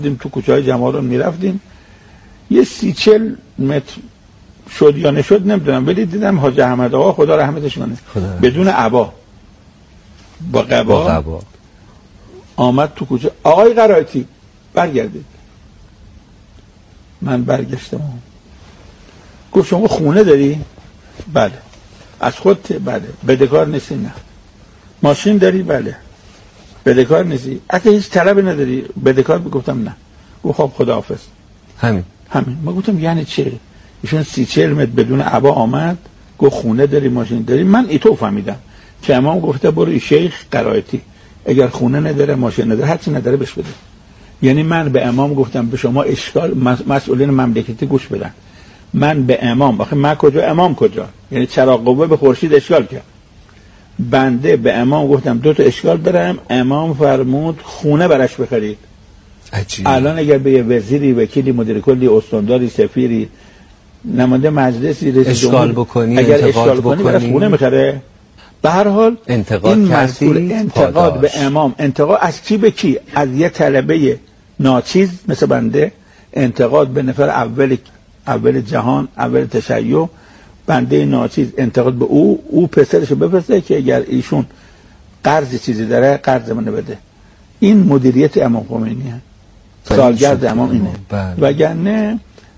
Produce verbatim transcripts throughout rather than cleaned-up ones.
دیدیم تو کوچه های جمال میرفتیم، یه سی چل متر شد یا نشد نمیدونم، ولی دیدم حاج احمد آقا خدا رحمتش کنه بدون عبا با قبا آمد تو کوچه. آقای قرائتی برگردید. من برگشتم، گفت شما خونه داری؟ بله. از خودت؟ بله. بدهکار نیستی؟ نه. ماشین داری؟ بله. بدهکار نیستی؟ اگه هیچ طلبی نداری بدهکار؟ گفتم نه. گفت خب خداحافظ. همین همین. ما گفتم یعنی چه؟ ایشون سی چهل متر بدون عبا آمد گفت خونه داری ماشین داری. من ایتو فهمیدم که امام گفته برو شیخ قرائتی اگر خونه نداره ماشین نداره هرچی نداره بهش بده. یعنی من به امام گفتم به شما اشکال مسئولین مملکتی گوش بدن. من به امام، آخه من کجا امام کجا؟ یعنی چراغ قوه به خورشید اشکال کرد. بنده به امام گفتم دو تا اشکال دارم، امام فرمود خونه براش بخرید. عجیب. الان اگر به یه وزیری، وکیلی، مدیر کلی، استانداری، سفیری، نماینده مجلسی، رئیس اشکال بکنی، اگر اشکال بکنی براش خونه میخره. به هر حال انتقاد این مسئول انتقاد به امام، انتقاد از کی به کی؟ از یه طلبه ناچیز مثل بنده، انتقاد به نفر اول اول جهان، اول تشیع، بنده ناچیز انتقاد به او، او پسرشو بفرسته که اگر ایشون قرض چیزی داره قرض منو بده. این مدیریت امام خمینی هست. سالگرد امام اینه. وگرنه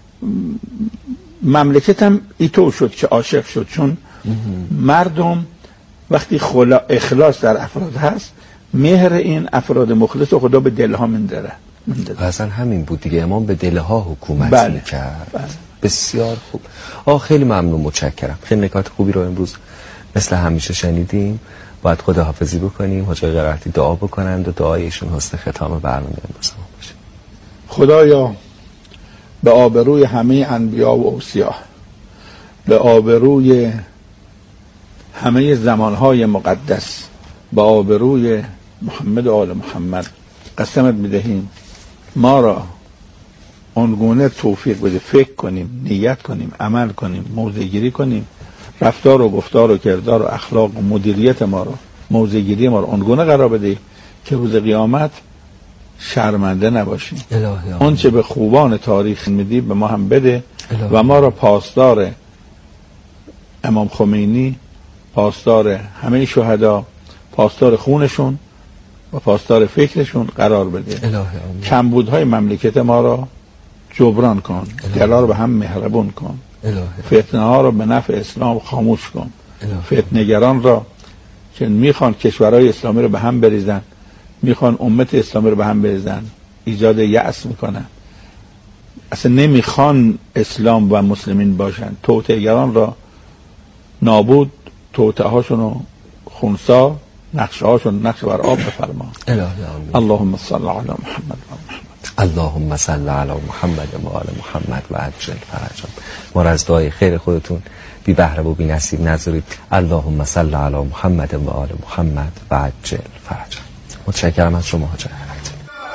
مملکتم ایتو شد که عاشق شد، چون مردم وقتی خلا اخلاص در افراد هست، مهر این افراد مخلص و خدا به دلها مندره. اصلا همین بود دیگه، امام به دلها حکومت بله. میکرد. بله. بسیار خوب. آه خیلی ممنون، متشکرم. خیلی نکات خوبی رو امروز مثل همیشه شنیدیم. باید خداحافظی بکنیم. حاج قرائتی دعا بکنند و دعایشون حسن ختام برنامه امروز ما باشه. خدایا به آبروی همه انبیا و اوصیا، به آبروی همه زمانهای مقدس، به آبروی محمد و آل محمد قسمت میدهیم ما را آنگونه توفیق بده فکر کنیم، نیت کنیم، عمل کنیم، موضع‌گیری کنیم، رفتار و گفتار و کردار و اخلاق و مدیریت ما را، موضع‌گیری ما را آنگونه قرار بده که روز قیامت شرمنده نباشیم. اون چه به خوبان تاریخ میدی به ما هم بده الهی. و ما را پاسدار امام خمینی، پاسدار همه شهدا، پاسدار خونشون و پاسدار فکرشون قرار بده. کمبودهای مملکت ما را جبران کن، دلا رو به هم مهربون کن، فتنه ها رو به نفع اسلام خاموش کن، فتنه‌گران را که میخوان کشورهای اسلامی رو به هم بریزن، میخوان امت اسلامی رو به هم بریزن، ایجاد یأس میکنن، اصلا نمیخوان اسلام و مسلمین باشن، توطئه‌گران را نابود، توطئه هاشون رو خونسا، نقشه هاشون نقشه بر آب بفرما. اللهم صل علی محمد و محمد. اللهم صل علی محمد و آل محمد و عجل فرجهم. ما را از دعای خیر خودتون بی بهره و بی نصیب نذارید. اللهم صل علی محمد و آل محمد و عجل فرجهم. متشکرم از شما حاج قرائتی.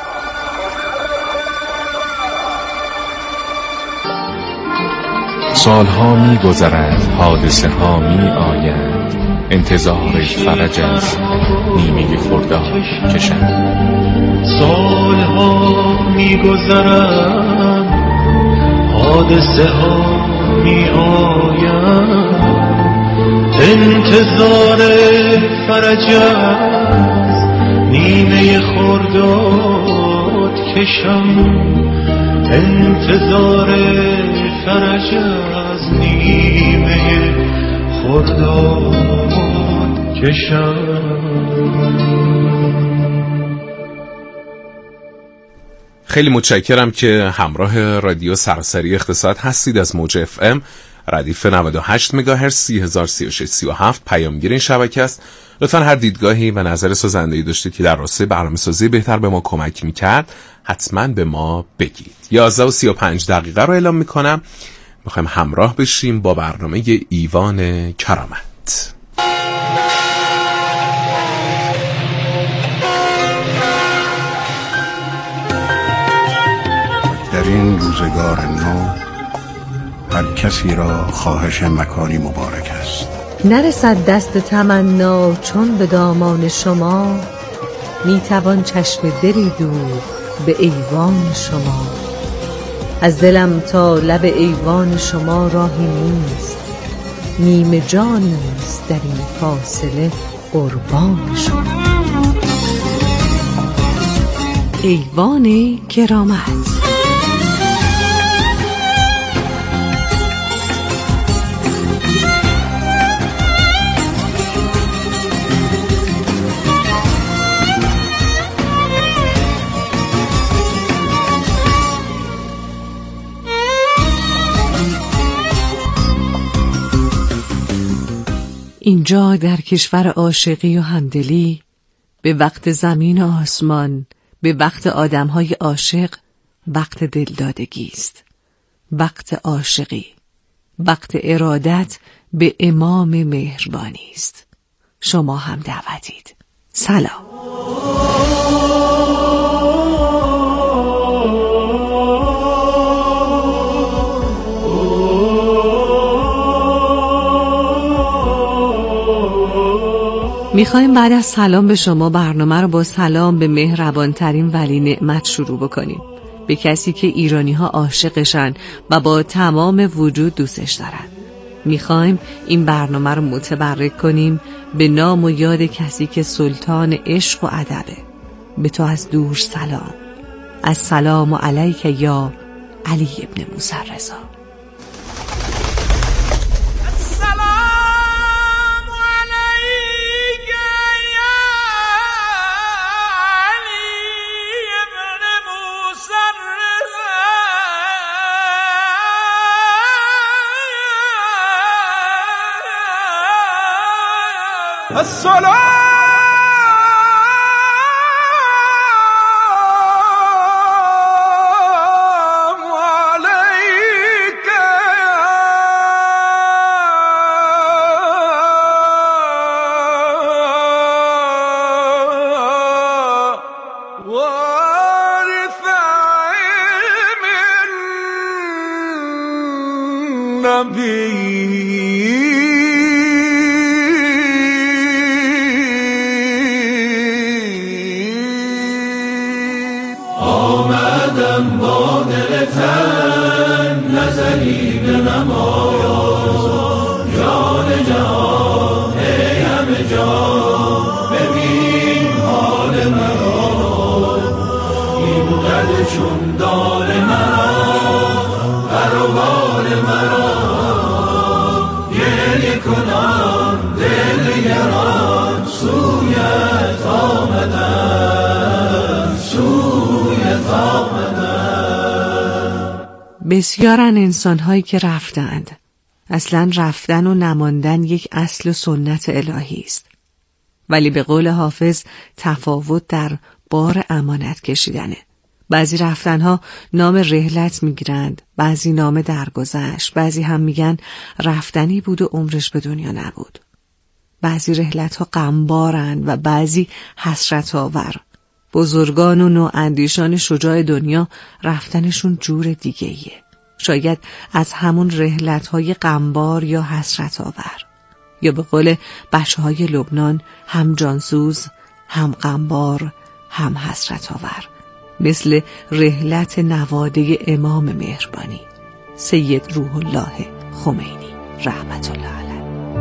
سالها می گذرد، حادثه ها می آید، انتظار فرج از نیمه خرداد کشم. سالها می گذرد، حادثه ها می آید، انتظار فرج از نیمه خرداد کشم. انتظار فرج از نیمه خرداد کشم. خیلی متشکرم که همراه رادیو سراسری اقتصاد هستید از موج اف ام ردیف نود و هشت مگاهرتز سی هزار و سی و شش سی و هفت پیامگیر این شبکه است. لطفا هر دیدگاهی و نظر سازنده‌ای داشتید که در راستای برنامه‌سازی بهتر به ما کمک می‌کرد حتما به ما بگید. یازده و سی و پنج دقیقه رو اعلام می‌کنم. می‌خوایم همراه بشیم با برنامه ایوان کرامت. در این روزگار نو هر کسی را خواهش مکانی مبارک است. نرسد دست تمنا چون به دامان شما، میتوان چشم دلی دوخت به ایوان شما. از دلم تا لب ایوان شما راهی نیست، نیمه جانی است در این فاصله قربان شما. ایوان کرامت. اینجا در کشور عاشقی و همدلی، به وقت زمین و آسمان، به وقت آدمهای عاشق، وقت دلدادگی است، وقت عاشقی، وقت ارادت به امام مهربانی است. شما هم دعوتید. سلام. میخوایم بعد از سلام به شما برنامه رو با سلام به مهربانترین ولی نعمت شروع بکنیم، به کسی که ایرانی ها عاشقشن و با تمام وجود دوستش دارن. میخوایم این برنامه رو متبرک کنیم به نام و یاد کسی که سلطان عشق و ادبه. به تو از دور سلام. السلام علیک یا علی ابن موسی رضا. السلام عليك وارث علم النبي. آمدم با دل تن نظری به نمایا، جان جهان ای همه جان ببین حال مرا، این قد چون دال مرا پروبال مرا، گریه کنان دل گران سویت آمدم، سویت آمدم. بسیارن انسان‌هایی که رفتند. اصلا رفتن و نماندن یک اصل و سنت الهی است. ولی به قول حافظ تفاوت در بار امانت کشیدنه. بعضی رفتنها نام رحلت میگیرند، بعضی نام درگذشت، بعضی هم میگن رفتنی بود و عمرش به دنیا نبود. بعضی رحلتها غمبارند و بعضی حسرت آور. بزرگان و نواندیشان شجاع دنیا رفتنشون جور دیگه ایه. شاید از همون رحلت‌های غمبار یا حسرت آور، یا به قول بچه‌های لبنان هم جانسوز، هم غمبار، هم حسرت آور، مثل رحلت نواده امام مهربانی سید روح الله خمینی رحمت الله علیه.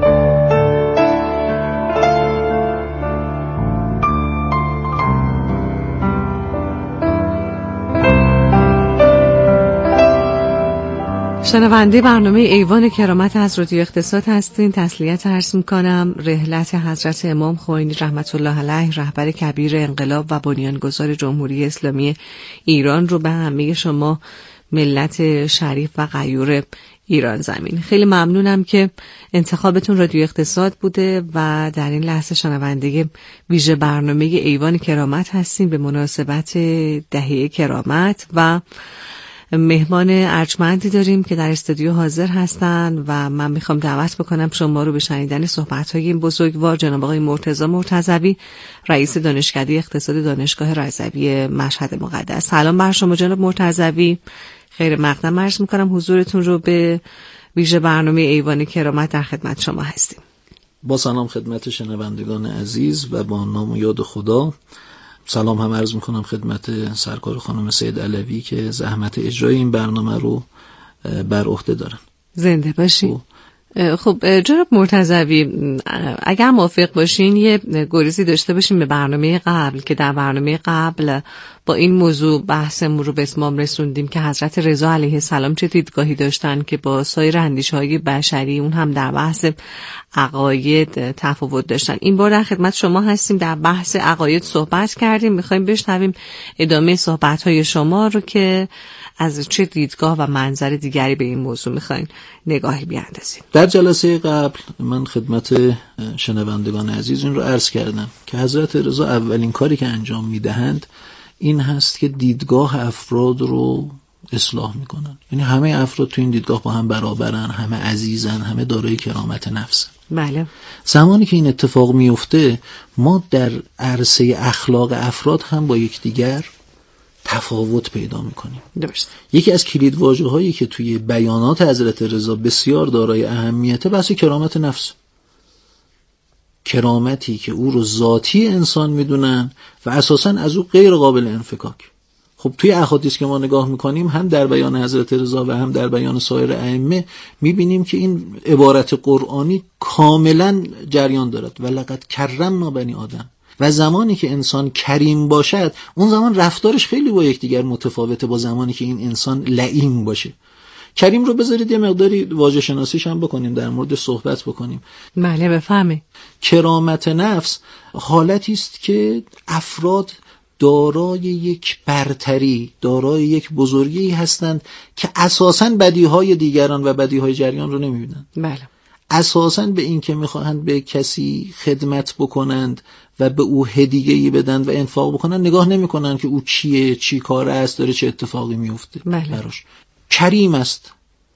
شنونده برنامه ایوان کرامت از رادیو اقتصاد هستین. تسلیت عرض میکنم. رحلت حضرت امام خمینی رحمت الله علیه، رهبر کبیر انقلاب و بنیانگذار جمهوری اسلامی ایران رو به همه شما ملت شریف و غیور ایران زمین. خیلی ممنونم که انتخابتون رادیو اقتصاد بوده و در این لحظه شنونده ویژه برنامه ایوان کرامت هستین به مناسبت دهه کرامت و مهمان ارجمندی داریم که در استودیو حاضر هستن و من میخوام دعوت بکنم شما رو به شنیدن صحبت‌های این بزرگوار جناب آقای مرتضی مرتضوی، رئیس دانشکده اقتصاد دانشگاه رضوی مشهد مقدس. سلام بر شما جناب مرتضوی، خیر مقدم عرض میکنم حضورتون رو به ویژه برنامه ایوان کرامت در خدمت شما هستیم. با سلام خدمت شنوندگان عزیز و با نام و یاد خدا سلام هم عرض میکنم خدمت سرکار خانم سید علوی که زحمت اجرای این برنامه رو بر عهده دارن. زنده باشی. خب جناب مرتضوی، اگر موافق باشین یه گریزی داشته باشیم به برنامه قبل که در برنامه قبل با این موضوع بحثمون رو به اتمام رسوندیم که حضرت رضا علیه السلام چه دیدگاهی داشتن که با سایر اندیشه‌های بشری اون هم در بحث عقاید تفاوت داشتن. این بار در خدمت شما هستیم، در بحث عقاید صحبت کردیم، میخوایم بشنویم ادامه صحبت‌های شما رو که از چه دیدگاه و منظر دیگری به این موضوع میخواین نگاهی بیاندازیم. در جلسه قبل من خدمت شنوندگان عزیز این رو عرض کردم که حضرت رضا اولین کاری که انجام میدهند این هست که دیدگاه افراد رو اصلاح میکنن. یعنی همه افراد تو این دیدگاه با هم برابرن، همه عزیزن، همه دارای کرامت نفسن. بله. زمانی که این اتفاق میفته ما در عرصه اخلاق افراد هم با یکدیگر تفاوت پیدا میکنیم. درست. یکی از کلیدواژه هایی که توی بیانات حضرت رضا بسیار دارای اهمیته بحث کرامت نفس، کرامتی که او رو ذاتی انسان میدونن و اساساً از او غیر قابل انفکاک. خب توی احادیث که ما نگاه میکنیم هم در بیان حضرت رضا و هم در بیان سایر ائمه میبینیم که این عبارت قرآنی کاملا جریان دارد و لقد کرمنا بنی آدم. و زمانی که انسان کریم باشد اون زمان رفتارش خیلی با یکدیگر متفاوته با زمانی که این انسان لئیم باشه. کریم رو بذارید یه مقداری واژه شناسیش هم بکنیم، در مورد صحبت بکنیم. بله بفهمید. کرامت نفس حالتی است که افراد دارای یک برتری، دارای یک بزرگی هستند که اساساً بدیهای دیگران و بدیهای جریان رو نمی‌بینند. بله. اساساً به این که می‌خواهند به کسی خدمت بکنند و به او هدیه‌ای بدن و انفاق بکنن نگاه نمی‌کنن که او چیه، چی کاره است، داره چه اتفاقی میفته براش. کریم است،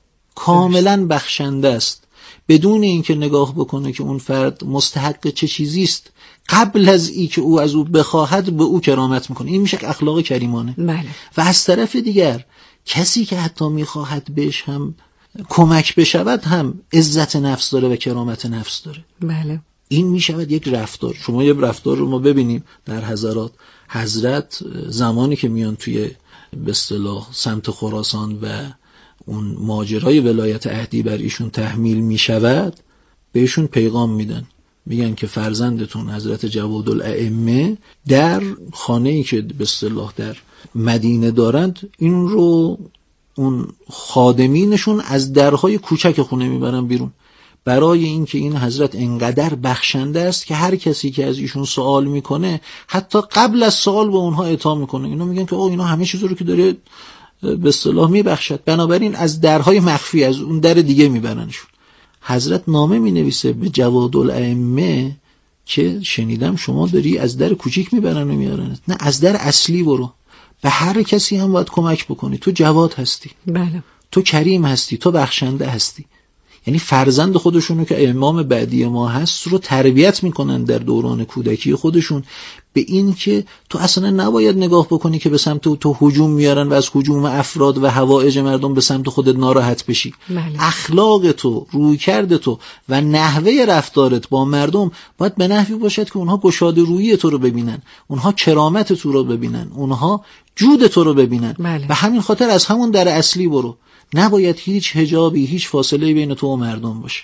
کاملا بخشنده است، بدون اینکه نگاه بکنه که اون فرد مستحق چه چیزی است، قبل از این که او از او بخواهد به او کرامت میکنه. این میشه اخلاق کریمانه. بله. و از طرف دیگر کسی که حتی میخواهد بهش هم کمک بشود هم عزت نفس داره و کرامت نفس داره. بله. این میشود یک رفتار. شما یه رفتار رو ما ببینیم در حضرات حضرت زمانی که میان توی به اصطلاح سمت خراسان و اون ماجرای ولایت عهدی بر ایشون تحمیل میشود، بهشون پیغام میدن، میگن که فرزندتون حضرت جوادالائمه در خانه‌ای که به اصطلاح در مدینه دارند این رو اون خادمینشون از درهای کوچک خونه میبرن بیرون، برای اینکه این حضرت انقدر بخشنده است که هر کسی که از ایشون سوال میکنه حتی قبل از سوال به اونها اعطا میکنه. اینا میگن که اوه اینا همه چیز رو که داره به اصطلاح میبخشد، بنابراین از درهای مخفی از اون در دیگه میبرنشون. حضرت نامه مینویسه به جوادالائمه که شنیدم شما داری از در کوچیک میبرن و میارن، نه از در اصلی برو، به هر کسی هم باید کمک بکنی، تو جواد هستی. بله. تو کریم هستی، تو بخشنده هستی. یعنی فرزند خودشونو که امام بعدی ما هست رو تربیت میکنن در دوران کودکی خودشون به این که تو اصلا نباید نگاه بکنی که به سمت تو هجوم میارن و از هجوم افراد و حوائج مردم به سمت خودت ناراحت بشی. بله. اخلاق تو، رویکرد تو و نحوه رفتارت با مردم باید به نحوی باشد که اونها گشاده رویی تو رو ببینن، اونها کرامت تو رو ببینن، اونها جود تو رو ببینن. بله. و همین خاطر از همون در اصلی برو، نباید هیچ حجابی، هیچ فاصله بین تو و مردم باشه.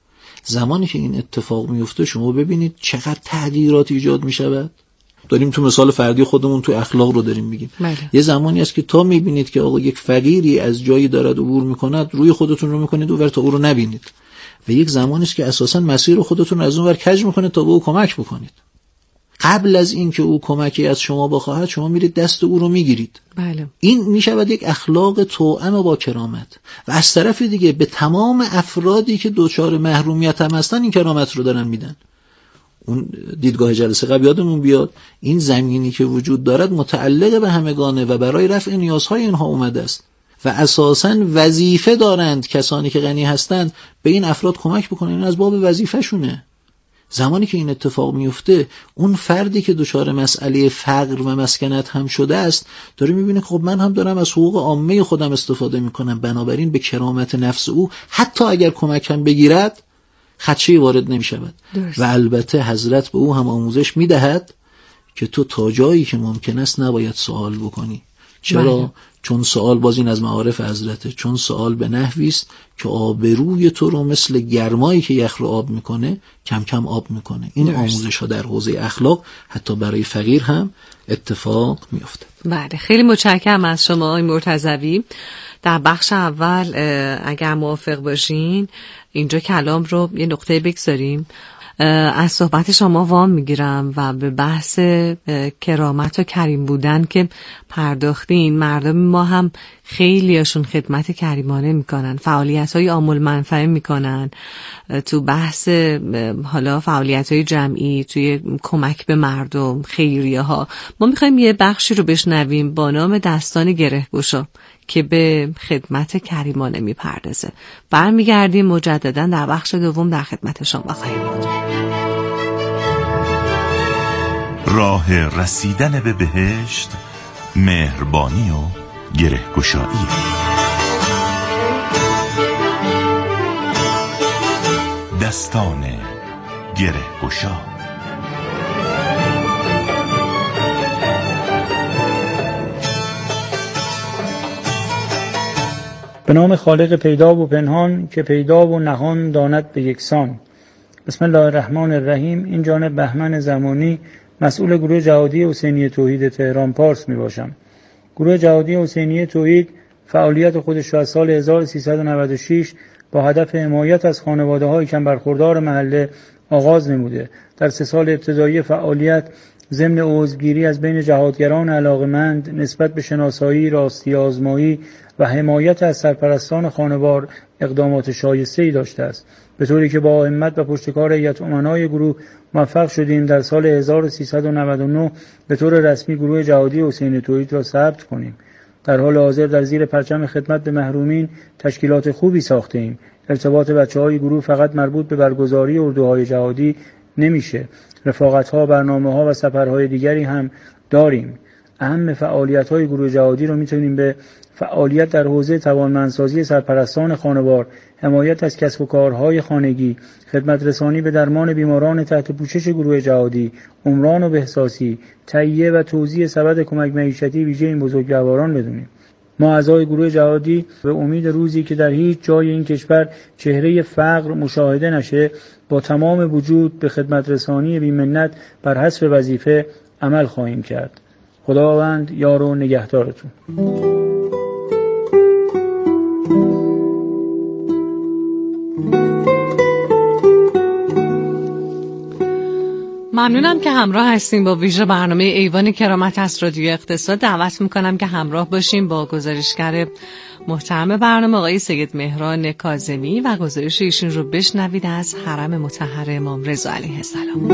زمانی که این اتفاق میفته شما ببینید چقدر تغییرات ایجاد میشود. داریم تو مثال فردی خودمون تو اخلاق رو داریم میگیم. بله. یه زمانی است که تا میبینید که آقا یک فقیری از جایی دارد عبور میکند، روی خودتون رو میکنید اونور تا او رو نبینید، و یک زمانی است که اساسا مسیر خودتون از اونور کج میکنید تا به او کمک بکنید. قبل از این که او کمکی از شما بخواهد شما میرید دست او رو میگیرید. بله. این میشود یک اخلاق توأم با کرامت. و از طرف دیگه به تمام افرادی که دوچار محرومیت هم هستن این کرامت رو دارن میدن. اون دیدگاه جلسه قبل یادمون بیاد این زمینی که وجود دارد متعلق به همگانه و برای رفع نیازهای اینها اومده است و اساساً وظیفه دارند کسانی که غنی هستند به این افراد کمک بکنن. این از باب وظیفه شونه. زمانی که این اتفاق میفته اون فردی که دچار مسئله فقر و مسکنت هم شده است داره میبینه خب من هم دارم از حقوق عامه خودم استفاده میکنم، بنابراین به کرامت نفس او حتی اگر کمکم بگیرد خدشه‌ای وارد نمیشود. و البته حضرت به او هم آموزش میدهد که تو تا جایی که ممکن است نباید سوال بکنی. چرا؟ بله. چون سوال باز این از معارف حضرته، چون سوال به نحوی است که آبروی تو رو مثل گرمایی که یخ رو آب میکنه کم کم آب میکنه. این درست. آموزش ها در حوزه اخلاق حتی برای فقیر هم اتفاق میفته. بله، خیلی متشکرم از شما آقای مرتضوی. در بخش اول اگر موافق باشین اینجا کلام رو یه نقطه بگذاریم. از صحبت شما وام میگیرم و به بحث کرامت و کریم بودن که پرداختین. مردم ما هم خیلیاشون خدمت کریمانه میکنن، فعالیت های عامل منفعه میکنن تو بحث حالا فعالیت های جمعی، توی کمک به مردم، خیریه ها. ما میخوایم یه بخشی رو بشنویم با نام دستان گرهگشا که به خدمت کریمانه میپردازه. برمیگردیم مجددا در بخش دوم در خدمت شما خواهیم بود. راه رسیدن به بهشت مهربانی و گرهگشایی. دستان گرهگشا. به نام خالق پیدا و پنهان که پیدا و نهان داند به یکسان. بسم الله الرحمن الرحیم. این جانب بهمن زمانی، مسئول گروه جهادی حسینی توحید تهران پارس می باشم. گروه جهادی حسینی توحید فعالیت خودش را از سال هزار و سیصد و نود و شش با هدف حمایت از خانواده های کم برخوردار محله آغاز نموده. در سه سال ابتدایی فعالیت ضمن عضوگیری از بین جهادگران علاقمند نسبت به شناسایی، راستی آزمایی و حمایت از سرپرستان خانوار اقدامات شایسته‌ای داشته است، به طوری که با همت و پشتکار هیئت امنای گروه موفق شدیم در سال هزار و سیصد و نود و نه به طور رسمی گروه جهادی حسینی توحید را ثبت کنیم. در حال حاضر در زیر پرچم خدمت به محرومین تشکیلات خوبی ساخته ایم. ارتباط بچه‌های گروه فقط مربوط به برگزاری اردوهای جهادی نمیشه. رفاقت‌ها، برنامه‌ها و سفرهای دیگری هم داریم. اهم فعالیت‌های گروه جهادی رو می‌تونیم به فعالیت در حوزه توانمندسازی سرپرستان خانوار، حمایت از کسب و کارهای خانگی، خدمت رسانی به درمان بیماران تحت پوشش گروه جهادی، عمران و بهساسی، تهیه و توزیع سبد کمک معیشتی ویژه این بزرگواران بدونیم. ما اعضای گروه جهادی به امید روزی که در هیچ جای این کشور چهره فقر مشاهده نشه، با تمام وجود به خدمت رسانی بی‌منت بر حسب وظیفه عمل خواهیم کرد. خداوند یار و نگهدارتون. ممنونم که همراه هستیم با ویژه برنامه ایوان کرامت از رادیو اقتصاد. دعوت میکنم که همراه باشیم با گزارشگر محترم برنامه آقای سید مهران کاظمی و گزارش ایشون رو بشنوید از حرم مطهر امام رضا علیه السلام.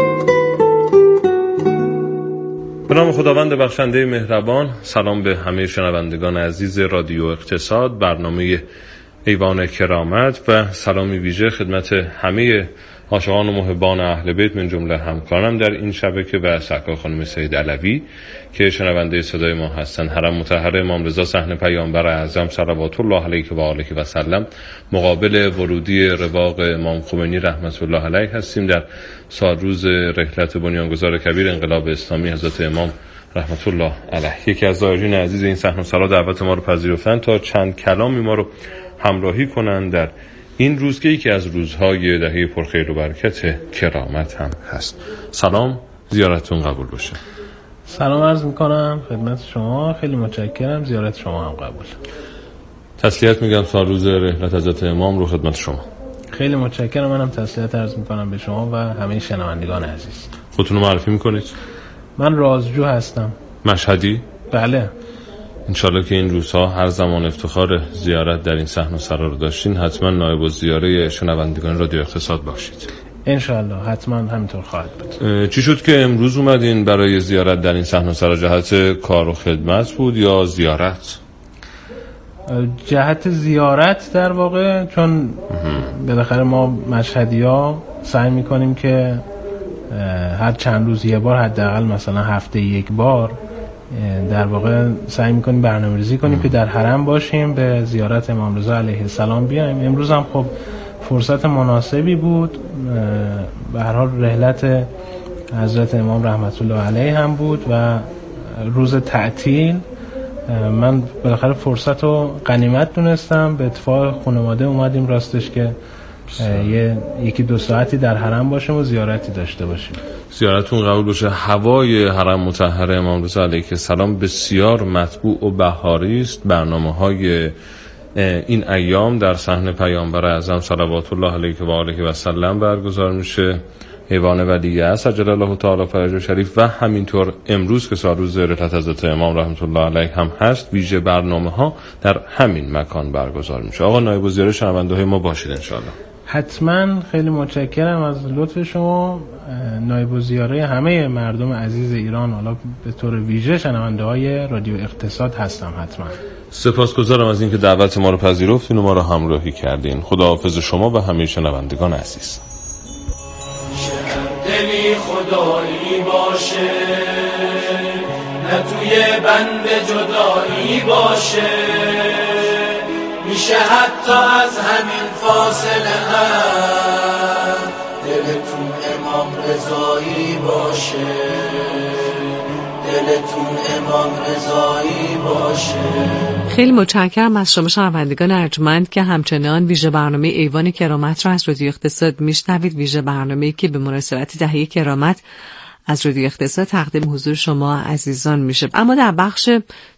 به نام خداوند بخشنده مهربان. سلام به همه شنوندگان عزیز رادیو اقتصاد، برنامه ایوان کرامت، و سلامی ویژه خدمت همه عاشقان و محبان اهل بیت من جمله همکارم در این شبکه و سرکار خانم سید علوی که شنونده صدای ما هستند. حرم مطهر امام رضا صحن پیامبر اعظم صلوات الله علیه و آله و سلم، مقابل ورودی رواق امام خمینی رحمت الله علیه هستیم در سال روز رحلت بنیانگذار کبیر انقلاب اسلامی حضرت امام رحمت الله علیه. یکی از زائرین عزیز این صحن و سرا دعوت ما رو پذیرفتن تا چند کلامی ما رو همراهی کنند در این روز که یکی از روزهای دهه پرخیر و برکت کرامت هم هست. سلام، زیارتتون قبول باشه. سلام عرض میکنم خدمت شما، خیلی متشکرم، زیارت شما هم قبول. تسلیت میگم سال روز رحلت حضرت امام رو خدمت شما. خیلی متشکرم، منم تسلیت عرض میکنم به شما و همه شنوندگان عزیز. خودتون رو معرفی میکنید؟ من رازجو هستم. مشهدی؟ بله. انشالله که این روزها هر زمان افتخار زیارت در این صحن و سرا رو داشتین حتما نایب الزیاره شنوندگان رادیو اقتصاد باشید. انشالله حتما همینطور خواهد بود. چی شد که امروز اومدین برای زیارت در این صحن و سرا؟ جهت کار و خدمت بود یا زیارت؟ جهت زیارت در واقع، چون بالاخره ما مشهدی‌ها سعی میکنیم که هر چند روز یه بار، حداقل مثلا هفته یک بار در واقع سعی میکنیم برنامه‌ریزی کنیم که در حرم باشیم، به زیارت امام رضا علیه السلام بیایم. امروز هم خب فرصت مناسبی بود، به هر حال رحلت حضرت امام رحمت الله علیه هم بود و روز تعطیل من بالاخره فرصت رو غنیمت دونستم. به اتفاق خانواده اومدیم راستش که یه یکی دو ساعتی در حرم باشیم و زیارتی داشته باشیم. زیارتون قبول بشه. هوای حرم مطهر امام رضا علیه السلام بسیار مطبوع و بهاری است. برنامه‌های این ایام در صحن پیامبر اعظم صلوات الله علیه و آله و سلم برگزار میشه. ایوان ولیعصر عجل الله تعالی فرجه شریف و همینطور امروز که سالروز رحلت حضرت امام رحمت الله علیه هم هست، ویژه برنامه‌ها در همین مکان برگزار میشه. آقا نایب الوزیر شنونده های ما باشید انشالله. حتما. خیلی متشکرم از لطف شما. نایب الوزیر همه مردم عزیز ایران، حالا به طور ویژه شنونده های رادیو اقتصاد هستم. حتما سپاسگزارم از اینکه دعوت ما رو پذیرفتین و ما رو همراهی کردین. خداحافظ شما و همه شنوندگان عزیز. دلی خدایی باشه، نه توی بند جدایی باشه، میشه حتی از همین فاصله هم دلتون امام رضایی باشه، دلتون امام رضایی باشه. خیلی متشکرم از شما شنوندگان ارجمند که همچنان ویژه برنامه ایوان کرامت را از رادیو اقتصاد میشنوید. ویژه برنامه‌ای که به مناسبت دهه کرامت از رادیو اقتصاد تقدیم حضور شما عزیزان میشه. اما در بخش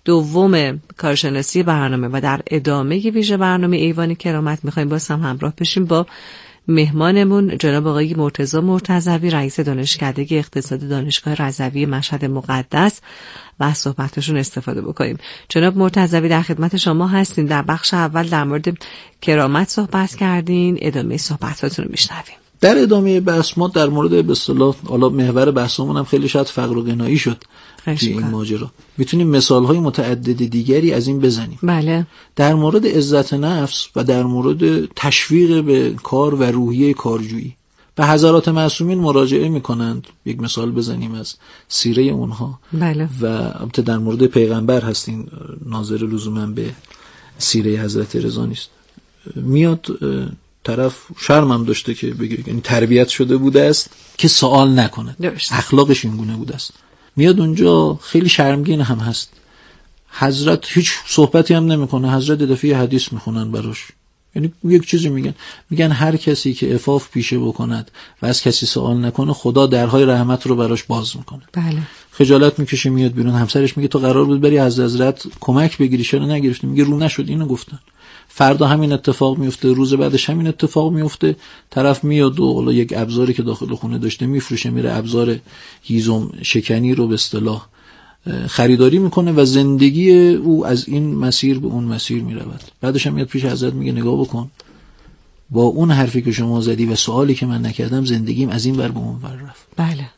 دوم کارشناسی برنامه و در ادامه ویژه برنامه ایوان کرامت میخوایم باز هم همراه بشیم با مهمانمون جناب آقای مرتضی مرتضوی، رئیس دانشکده اقتصاد دانشگاه رضوی مشهد مقدس و از صحبتشون استفاده بکنیم. جناب مرتضوی در خدمت شما هستیم. در بخش اول در مورد کرامت صحبت کردین، ادامه صحبتاتون رو میشنویم. در ادامه بحث ما در مورد به اصطلاح حالا محور بحثمون هم خیلی شاید فقر و غنایی شد توی این ماجرا. میتونیم مثال‌های متعدد دیگری از این بزنیم. بله. در مورد عزت نفس و در مورد تشویق به کار و روحیه کارجویی به حضرات معصومین مراجعه میکنند. یک مثال بزنیم از سیره اونها. بله. و البته در مورد پیغمبر هستین، ناظر لزوما به سیره حضرت رضا نیست. میاد طرف شرم هم داشته که بگه، یعنی تربیت شده بوده است که سوال نکنه، اخلاقش این گونه بوده است. میاد اونجا خیلی شرمگین هم هست. حضرت هیچ صحبتی هم نمیکنه. حضرت دفعه حدیث میخونن براش، یعنی یک چیزی میگن میگن هر کسی که عفاف پیشه بکند و از کسی سوال نکنه خدا درهای رحمت رو براش باز میکنه. بله. خجالت میکشه میاد بیرون. همسرش میگه تو قرار بود بری از حضرت کمک بگیری چرا نگرفتی؟ میگه رو نشد. اینو گفتن. فردا همین اتفاق میفته، روز بعدش همین اتفاق میفته. طرف میاد و حالا یک ابزاری که داخل خونه داشته میفروشه، میره ابزار هیزم شکنی رو به اصطلاح خریداری میکنه و زندگی او از این مسیر به اون مسیر میرود. بعدش هم میاد پیش حضرت میگه نگاه بکن، با اون حرفی که شما زدی و سوالی که من نکردم زندگیم از این ور به اون ور رفت. بله.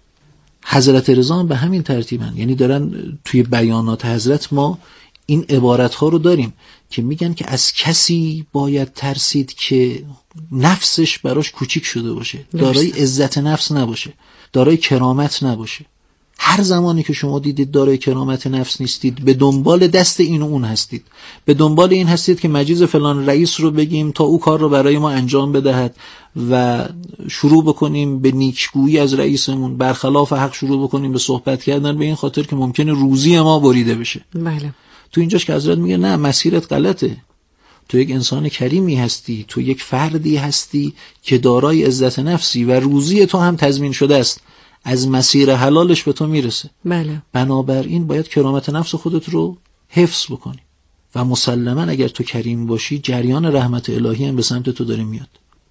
حضرت رضا هم به همین ترتیبن. یعنی دارن توی بیانات حضرت ما این عبارت ها رو داریم که میگن که از کسی باید ترسید که نفسش براش کوچیک شده باشه، دارای عزت نفس نباشه، دارای کرامت نباشه. هر زمانی که شما دیدید دارای کرامت نفس نیستید، به دنبال دست این و اون هستید، به دنبال این هستید که مجیز فلان رئیس رو بگیم تا او کار رو برای ما انجام بدهد و شروع بکنیم به نیکگویی از رئیسمون، برخلاف حق شروع بکنیم به صحبت کردن به این خاطر که ممکنه روزی ما بریده بشه. بله. تو اینجاش که حضرت میگه نه، مسیرت غلطه. تو یک انسان کریمی هستی، تو یک فردی هستی که دارای عزت نفسی و روزی تو هم تضمین شده است، از مسیر حلالش به تو میرسه. بله. بنابراین باید کرامت نفس خودت رو حفظ بکنی و مسلما اگر تو کریم باشی جریان رحمت الهی هم به سمت تو داره میاد.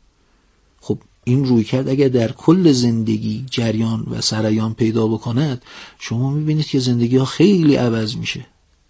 خب این روی کرد اگر در کل زندگی جریان و سریان پیدا بکند، شما میبینید که زندگی ها خیلی عوض میشه.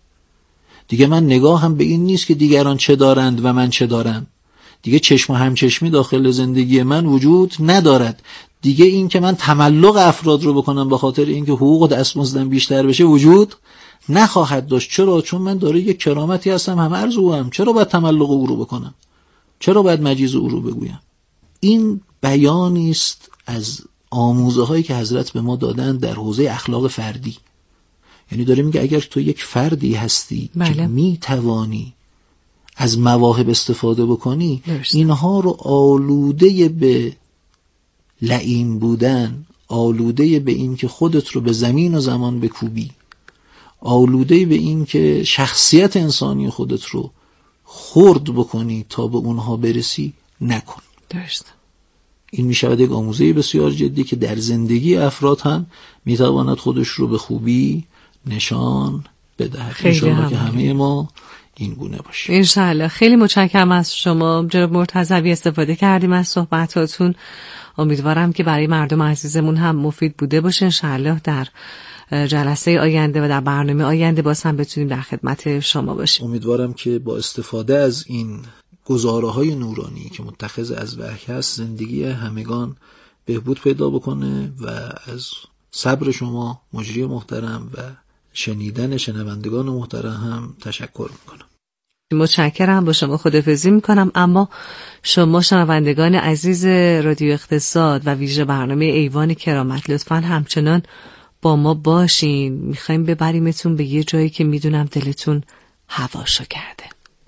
دیگه من نگاه هم به این نیست که دیگران چه دارند و من چه دارم. دیگه چشم و همچشمی داخل زندگی من وجود ندارد. دیگه این که من تملق افراد رو بکنم به خاطر اینکه حقوق دستمزدم بیشتر بشه وجود نخواهد داشت. چرا؟ چون من داره یک کرامتی هستم، هم عرض اوام. چرا باید تملق او رو بکنم؟ چرا باید مجیز او رو بگویم؟ این بیانی است از آموزه هایی که حضرت به ما دادن در حوزه اخلاق فردی. یعنی داره میگه اگر تو یک فردی هستی بله. که میتوانی از مواهب استفاده بکنی، درست. اینها رو آلوده به لئیم بودن، آلوده به این که خودت رو به زمین و زمان بکوبی، آلوده به این که شخصیت انسانی خودت رو خرد بکنی تا به اونها برسی نکن. درست. این می شود یک آموزه بسیار جدی که در زندگی افراد هم می تواند خودش رو به خوبی نشان بدهد. انشاءالله که همه ما این گونه باشیم. انشاءالله. خیلی متشکرم از شما جناب مرتضوی، استفاده کردیم از صحبتاتون. امیدوارم که برای مردم عزیزمون هم مفید بوده باشه. انشاءالله در جلسه آینده و در برنامه آینده باز هم بتونیم در خدمت شما باشیم. امیدوارم که با استفاده از این گزاره‌های نورانی که متخذ از وحی هست زندگی همگان بهبود پیدا بکنه و از صبر شما مجری محترم و شنیدن شنوندگان محترم هم تشکر میکنم. متشکرم. با شما خداحافظی میکنم. اما شما شنوندگان عزیز رادیو اقتصاد و ویژه برنامه ایوان کرامت لطفاً همچنان با ما باشین. میخوایم ببریمتون به یه جایی که میدونم دلتون هواشو کرده.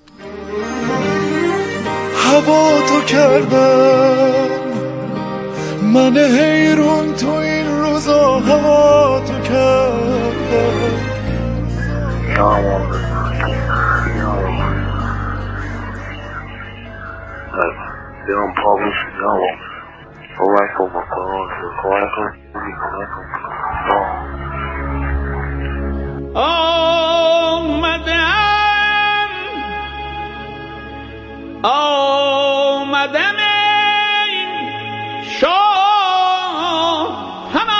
هوا تو کردم من حیرون تو این روزا، هوا تو کردم بیام پابوش بیام کمک کن بکنم کمک کن کمک کن آمدم آمدم شاه هم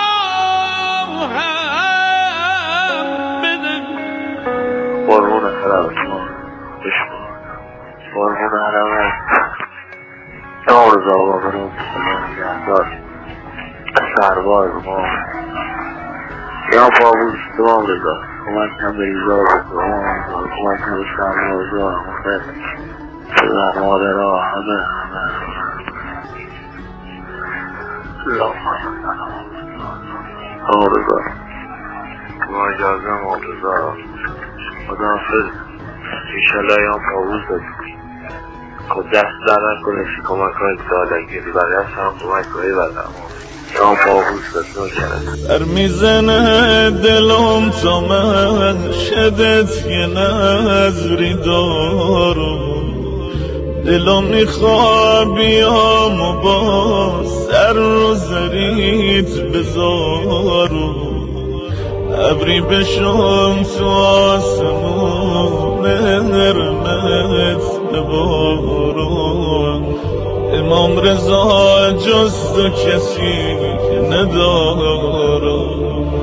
بده قربون حرمتون بشکن قربون حرمت نارزا با برون سلام نگهدار سرباز ما یا پابوش دوام رضا کمک هم به ریزا بکنم کمک هم به سرمازا مخیر پدر مادر ها همه همه نارزا ما اجازه نارزا خدا حافظ انشالله یا پابوش دادیم خود دست در نکنه سی کمک های دادگیری برای از هم کمک های بدم یا پاهوش دست نکنه در میزنه دلم تا من شدت یه نظری دارم دلم میخواه بیام و با سر رو زریت بذارم ابری بشم تو آسمون هرمت ببارم امام رضا جز تو کسی ندارم.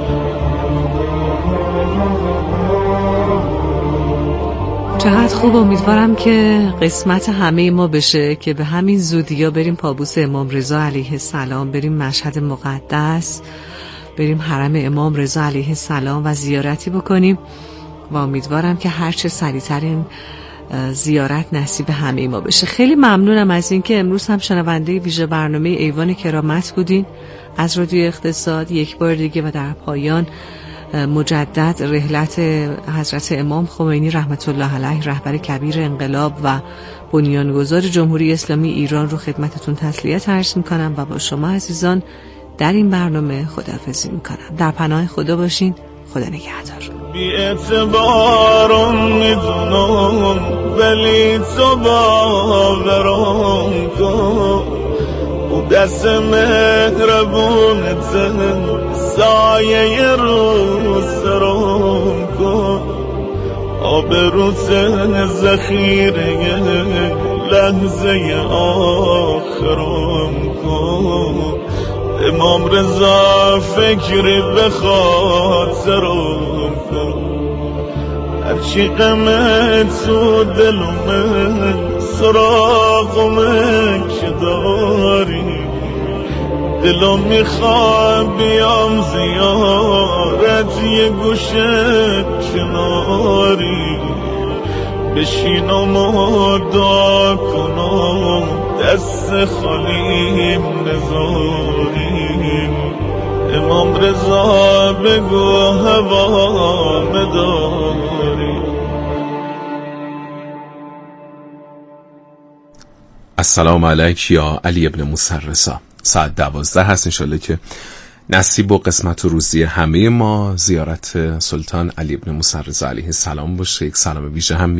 چقدر خوب. امیدوارم که قسمت همه ما بشه که به همین زودیا بریم پابوس امام رضا علیه السلام، بریم مشهد مقدس، بریم حرم امام رضا علیه السلام و زیارتی بکنیم و امیدوارم که هرچه سریعتر این زیارت نصیب همه ما بشه. خیلی ممنونم از اینکه امروز هم شنونده ویژه برنامه ایوان کرامت بودین از رادیو اقتصاد یک بار دیگه و در پایان مجدد رحلت حضرت امام خمینی رحمت الله علیه رهبر کبیر انقلاب و بنیانگذار جمهوری اسلامی ایران رو خدمتتون تسلیت عرض میکنم و با شما عزیزان در این برنامه خداحافظی میکنم. در پناه خدا باشین. خدا نگهدار. بی اعتبارم میدونم ولی تو باورم کن او دست مهربونت سایه رو سرم کن آبروت ذخیره لحظه آخرم کن امام رضا فکری به خاطرم کن هرچی غمت تو دلم سراغم که داری دلم میخواد بیام زیارت یه گوشه کناری بشینم و دعا کنم دست خالیم نذاریم امام رضا بگو هوا مداری. السلام علیک یا علی ابن موسی رضا. ساعت دوازده هست. انشالله که نصیب و قسمت و روزی همه ما زیارت سلطان علی ابن موسی رضا علیه السلام باشه. یک سلام ویژه هم